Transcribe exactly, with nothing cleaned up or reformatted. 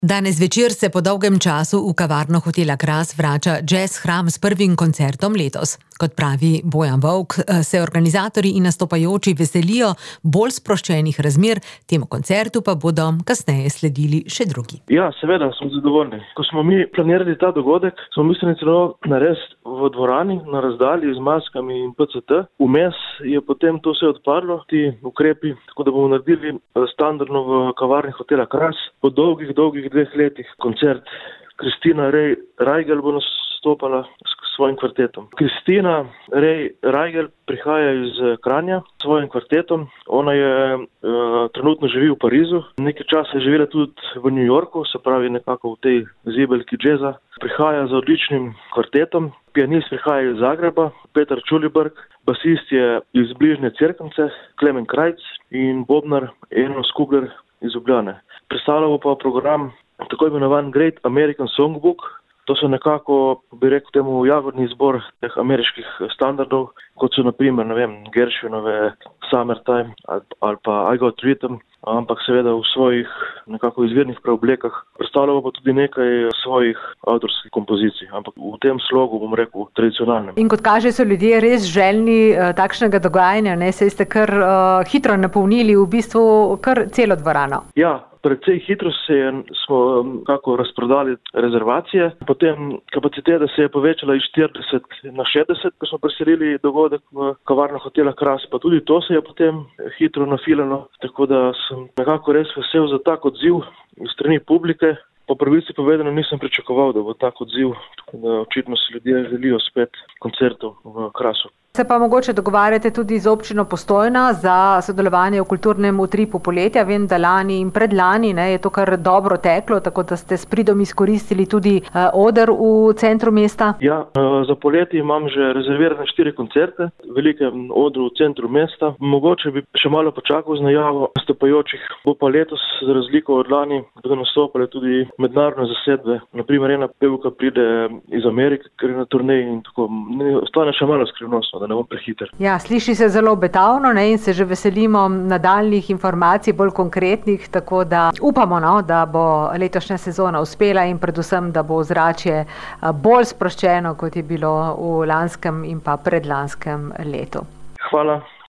Danes večer se po dolgem času v kavarno hotela Kras vrača Jazz Hram s prvim koncertom letos. Kot pravi Bojan Volk, se organizatorji in nastopajoči veselijo bolj sproščenih razmer, temu koncertu pa bodo kasneje sledili še drugi. Ja, seveda, smo zadovoljni. Ko smo mi planirali ta dogodek, smo mislili celo narediti v dvorani, na razdalji z maskami in P C T. Vmes je potem to vse odpadlo, ti ukrepi, tako da bomo naredili standardno v kavarni hotela Kras. Po dolgih, dolgih dveh letih koncert. Kristina Rej Rajgel bo nastopala s svojim kvartetom. Kristina Rej Rajgel prihaja iz Kranja s svojim kvartetom. Ona je uh, trenutno živi v Parizu. Nekaj časa je živela tudi v New Yorku, se pravi nekako v tej zibelki džeza. Prihaja z odličnim kvartetom. Pianist prihaja iz Zagreba, Petar Čuliberg. Basist je iz bližnje Cerknice, Klemen Krajc in bobnar Enos Kugler iz Ljubljane. Predstavljamo pa program tako imenovan Great American Songbook. To so nekako, bi rekel temu, jagodni izbor teh ameriških standardov, kot so na primer, ne vem, Gershwinove Summertime ali pa I Got Rhythm, ampak seveda v svojih nekako izvirnih preoblekah. Predstavljamo pa tudi nekaj svojih avtorskih kompozicij, ampak v tem slogu, bom rekel, tradicionalnem. In kot kaže, so ljudje res željni uh, takšnega dogajanja, ne? Saj ste kar uh, hitro napolnili v bistvu kar celo dvorano. Ja. Predvsej hitro se je, smo kako razprodali rezervacije, potem kapaciteta se je povečala iz štirideset na šestdeset, ko smo preselili dogodek v kavarno hotela Kras, pa tudi to se je potem hitro nafilalo, tako da sem nekako res vesel za tak odziv iz strani publike. Po pravici povedano nisem pričakoval, da bo tak odziv, tako da očitno se ljudje želijo spet koncertov v Krasu. Se pa mogoče dogovarjate tudi z občino Postojna za sodelovanje v kulturnem utripu poletja. Vem, da lani in predlani ne, je to kar dobro teklo, tako da ste s pridom izkoristili tudi uh, oder v centru mesta. Ja, uh, za poletje imam že rezervirane štiri koncerte, velikem odru v centru mesta. Mogoče bi še malo počakal z najavo nastopajočih. Bo pa letos, za razliko od lani, bodo nastopale tudi mednarodne zasedbe. Naprimer, ena pevka pride iz Amerike, ker je na turneji in tako. Ostane še malo skrivnostno, da ne bom prehiter. Ja, sliši se zelo obetavno, ne, in se že veselimo nadaljnjih informacij, bolj konkretnih, tako da upamo, no, da bo letošnja sezona uspela in predvsem, da bo ozračje bolj sproščeno, kot je bilo v lanskem in pa predlanskem letu. Hvala.